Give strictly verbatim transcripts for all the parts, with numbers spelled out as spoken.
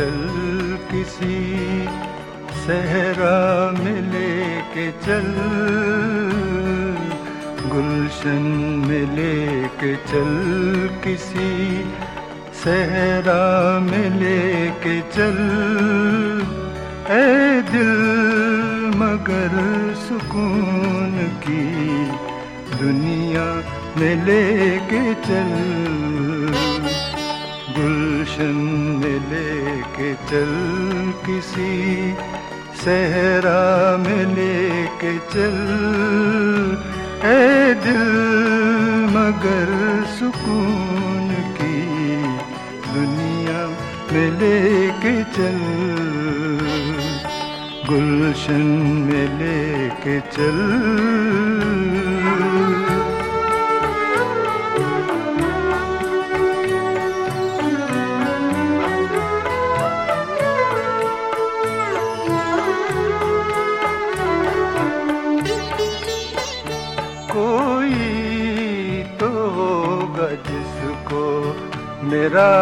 चल, किसी सहरा में लेके चल, गुलशन में लेके चल, किसी सहरा में लेके चल। ऐ दिल मगर सुकून की दुनिया में लेके चल, गुलशन में लेके चल, किसी सहरा में लेके चल। ऐ दिल मगर सुकून की दुनिया में लेके चल, गुलशन में लेके चल। जिसको मेरा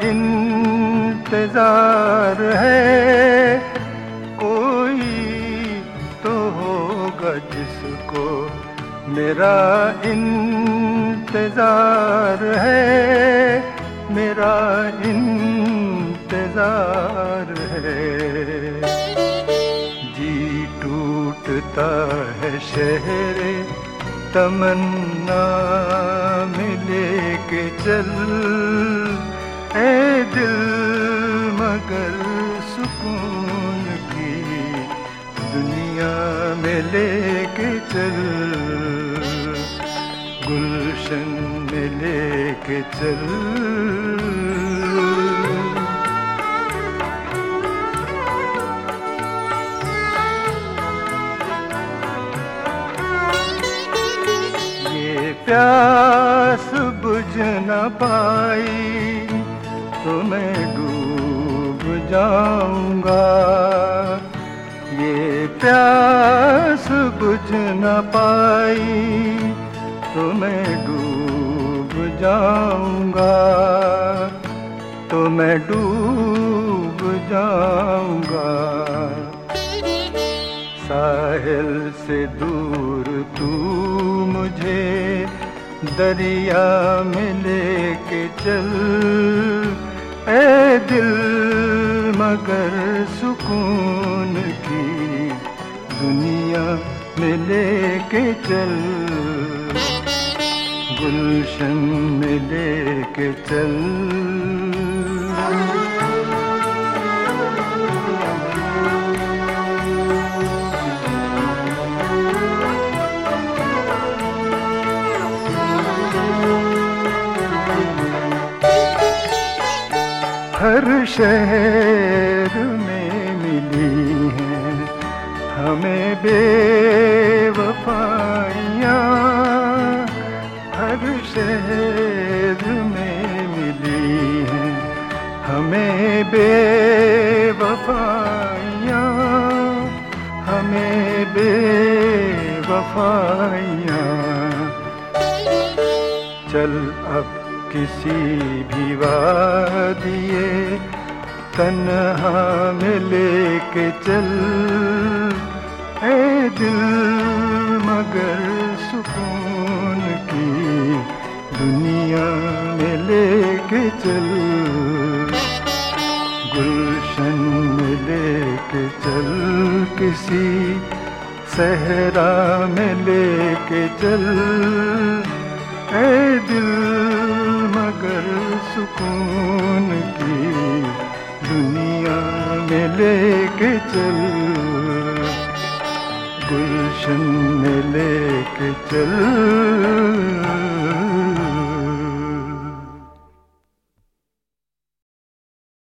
इंतजार है, कोई तो होगा जिसको मेरा इंतजार है, मेरा इंतजार है। जी टूटता है शहरे तमन्ना में लेके चल, ऐ दिल मगर सुकून की दुनिया में लेके चल, गुलशन में लेके चल। प्यास बुझ न पाई तो मैं डूब जाऊंगा, ये प्यास बुझ न पाई तो मैं डूब जाऊंगा, तो मैं डूब जाऊंगा। साहिल से दूर तू मुझे दरिया में लेके चल, ऐ दिल मगर सुकून की दुनिया में लेके चल, गुलशन में लेके चल। हर शहर में मिली हैं हमें बेवफाइयाँ, हर शहर में मिली हैं हमें बेवफाइयाँ, हमें बेवफाइयाँ। चल अब किसी भी वादिए तन्हा में लेके चल, ऐ दिल मगर सुकून की दुनिया में लेके चल, गुलशन में लेके चल, किसी सहरा में लेके चल। ऐ दिल मगर सुकून की दुनिया में लेके चल, गुलशन में लेके चल।